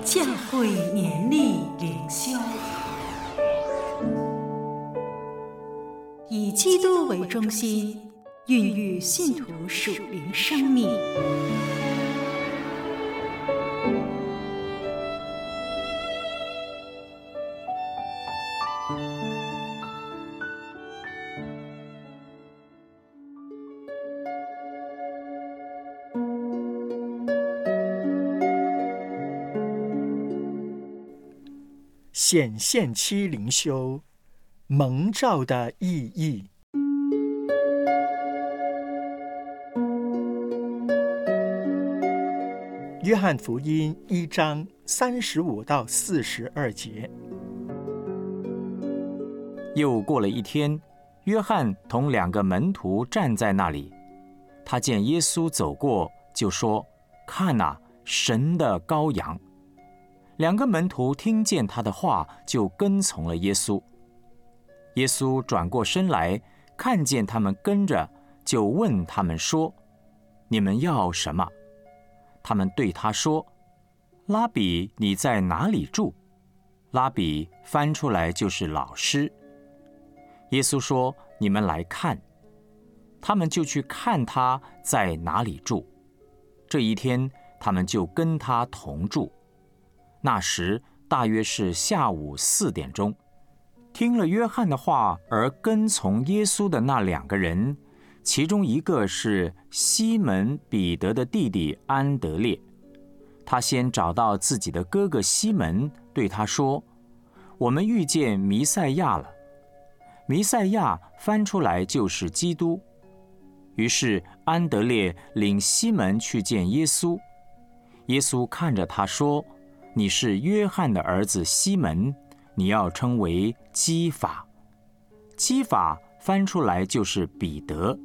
教会年历灵修，以基督为中心，孕育信徒属灵生命。 显现期灵修，蒙召的意义。约翰福音1章35到42节。 又过了一天，约翰同2个门徒站在那里，他见耶稣走过，就说：“看哪，神的羔羊。”2个门徒听见他的话，就跟从了耶稣。耶稣转过身来，看见他们跟着，就问他们说：“你们要什么？”他们对他说：“拉比，你在哪里住？”拉比翻出来就是老师。耶稣说：“你们来看。”他们就去看他在哪里住。这一天，他们就跟他同住。那时大约是下午4点钟，听了约翰的话而跟从耶稣的那2个人，其中一个是西门彼得的弟弟安德烈。他先找到自己的哥哥西门，对他说：“我们遇见弥赛亚了。”弥赛亚翻出来就是基督。于是安德烈领西门去见耶稣。耶稣看着他说：“你是约翰的儿子西门，你要称为基法。”基法翻出来就是彼得。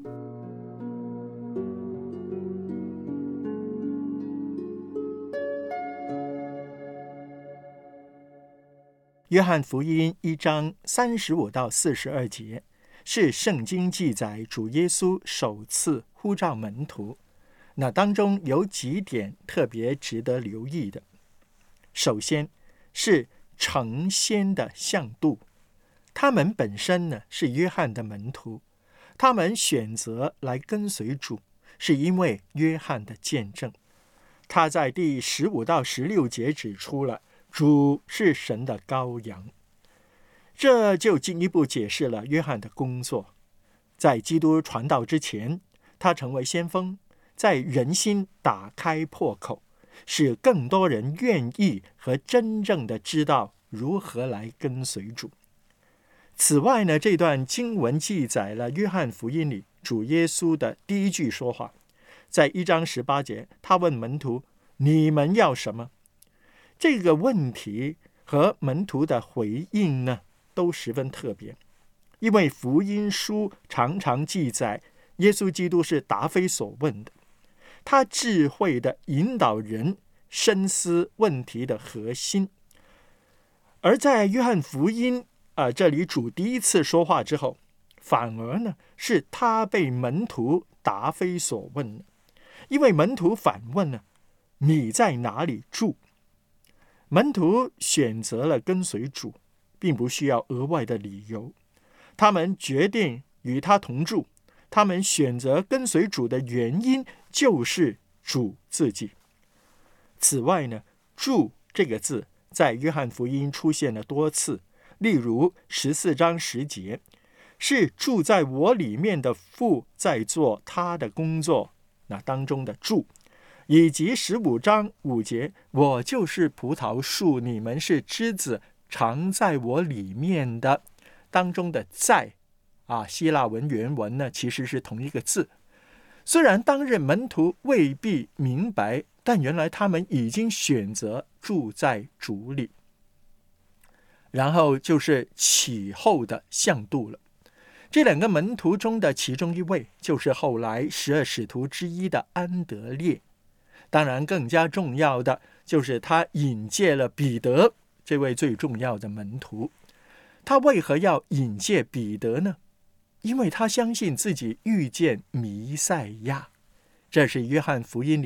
约翰福音1章35到42节是圣经记载主耶稣首次呼召门徒，那当中有几点特别值得留意的。首先是成仙的向度，他们本身呢是约翰的门徒，他们选择来跟随主，是因为约翰的见证。他在第15到16节指出了主是神的羔羊，这就进一步解释了约翰的工作。在基督传道之前，他成为先锋，在人心打开破口，使更多人愿意和真正的知道如何来跟随主。此外呢，这段经文记载了约翰福音里主耶稣的第一句说话。在1章18节，他问门徒：“你们要什么？”这个问题和门徒的回应呢，都十分特别，因为福音书常常记载耶稣基督是答非所问的，他智慧的引导人深思问题的核心。而在约翰福音这里主第一次说话之后，反而呢是他被门徒答非所问了，因为门徒反问了：“你在哪里住？”门徒选择了跟随主，并不需要额外的理由。他们决定与他同住，他们选择跟随主的原因就是主自己。此外呢，住这个字在约翰福音出现了多次，例如14章10节，是住在我里面的父在做他的工作，那当中的住，以及15章5节，我就是葡萄树，你们是枝子，常在我里面的，当中的在希腊文原文呢其实是同一个字。虽然当日门徒未必明白，但原来他们已经选择住在主里。然后就是起后的向度了。这2个门徒中的其中一位，就是后来12使徒之一的安德烈。当然更加重要的就是他引荐了彼得，这位最重要的门徒。他为何要引荐彼得呢？因为他相信自己遇见弥赛亚，这是约翰福音里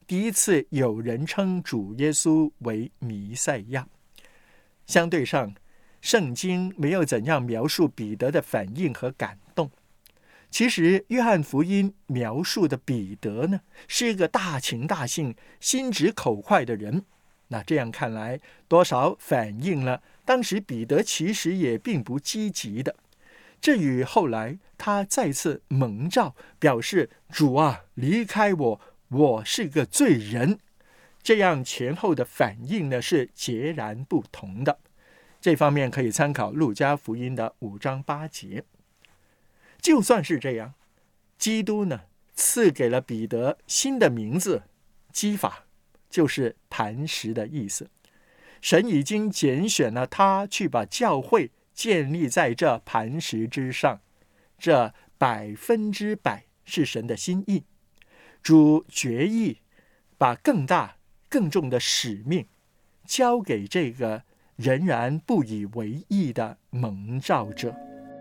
第一次有人称主耶稣为弥赛亚。相对上，圣经没有怎样描述彼得的反应和感动。其实约翰福音描述的彼得呢，是一个大情大性、心直口快的人。那这样看来，多少反映了当时彼得其实也并不积极的。这与后来他再次蒙召，表示主啊，离开我，我是个罪人，这样前后的反应呢是截然不同的。这方面可以参考路加福音的5章8节。就算是这样，基督呢赐给了彼得新的名字基法，就是磐石的意思。神已经拣选了他去把教会建立在这磐石之上，这100%是神的心意。主决意把更大更重的使命交给这个仍然不以为意的蒙召者。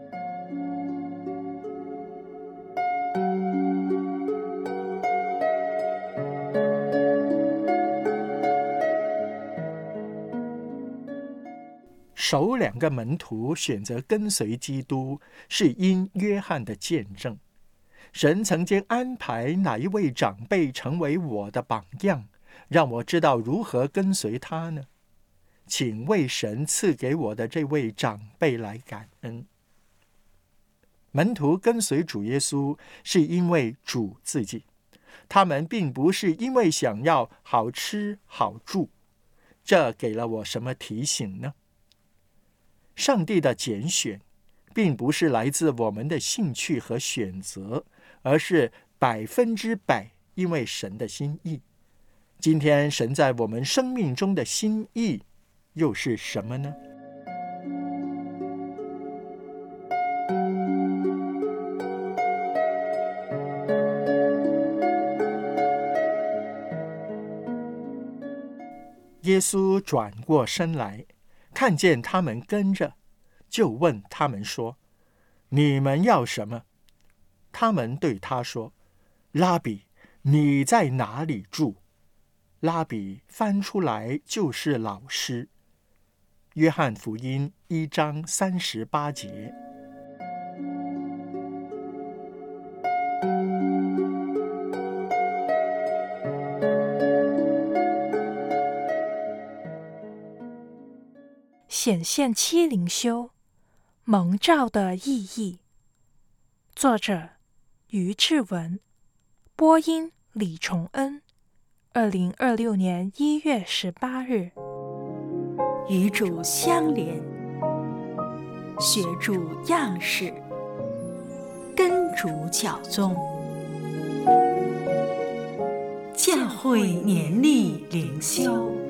首2个门徒选择跟随基督，是因约翰的见证。神曾经安排哪一位长辈成为我的榜样，让我知道如何跟随他呢？请为神赐给我的这位长辈来感恩。门徒跟随主耶稣，是因为主自己，他们并不是因为想要好吃好住。这给了我什么提醒呢？上帝的拣选并不是来自我们的兴趣和选择，而是100%因为神的心意。今天神在我们生命中的心意又是什么呢？耶稣转过身来，看见他们跟着，就问他们说：你们要什么？他们对他说：拉比，你在哪里住？拉比翻出来就是老师。约翰福音1章38节。 显现7灵修，蒙召的意义。作者于志文，播音李崇恩。2026年1月18日。 与主相连，学主样式，跟主脚踪。教会年历灵修。